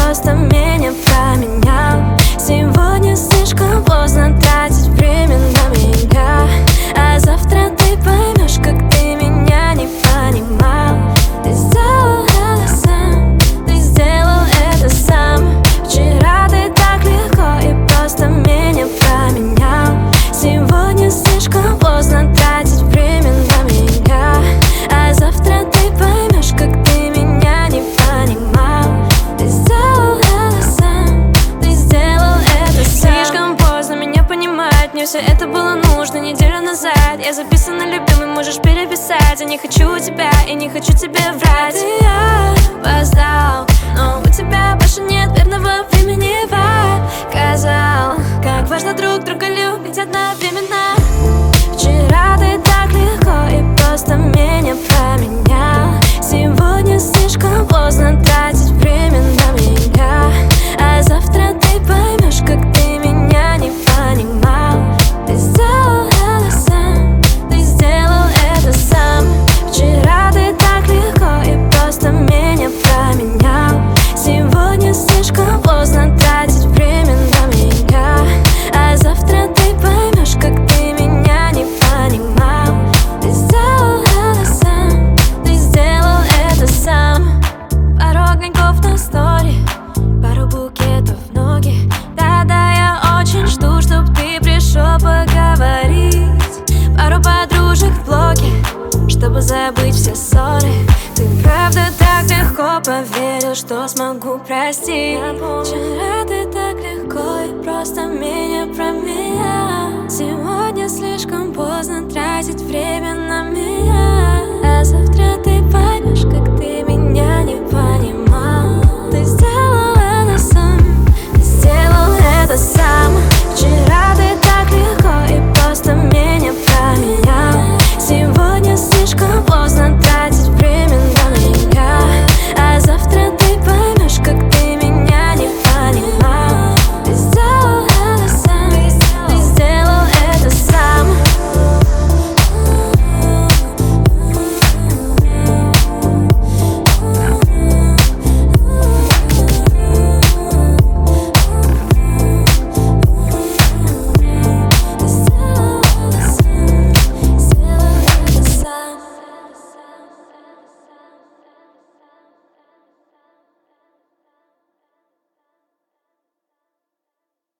просто меня променял. Сегодня слишком поздно тратить время на меня, а завтра ты поймешь, как ты меня не понимал. Ты сделал это сам, ты сделал это сам. Вчера ты так легко и просто меня променял. Сегодня слишком поздно тратить время на меня, а завтра ты поймешь, как ты меня не понимал. Ты сделал это сам, ты сделал это сам. Слишком поздно меня понимать, мне все это было нужно неделю назад. Я записана, любимый, можешь переписать. Я не хочу тебя и не хочу тебе врать. И я опоздал, но у тебя больше нет верного времени. Показал, как важно друг друга любить одновременно. Вчера ты так легко и просто меня променял. Сегодня слишком поздно тратить время на меня, а завтра ты поймешь, как ты меня не понимал. Ты сделал это сам, ты сделал это сам. Вчера ты так легко и просто меня променял. Сегодня слишком поздно тратить время на меня, а завтра ты поймешь, как ты меня не понимал. Ты сделал это сам, ты сделал это сам. Пару огоньков на стори, пару букетов в ноги. Да-да, я очень жду, чтоб ты пришел поговорить. Пару подружек в блоке, чтобы забыть все ссоры. Ты правда так легко поверил, что смогу простить. Вчера ты так легко и просто меня променял. Сегодня слишком поздно тратить время на меня, а завтра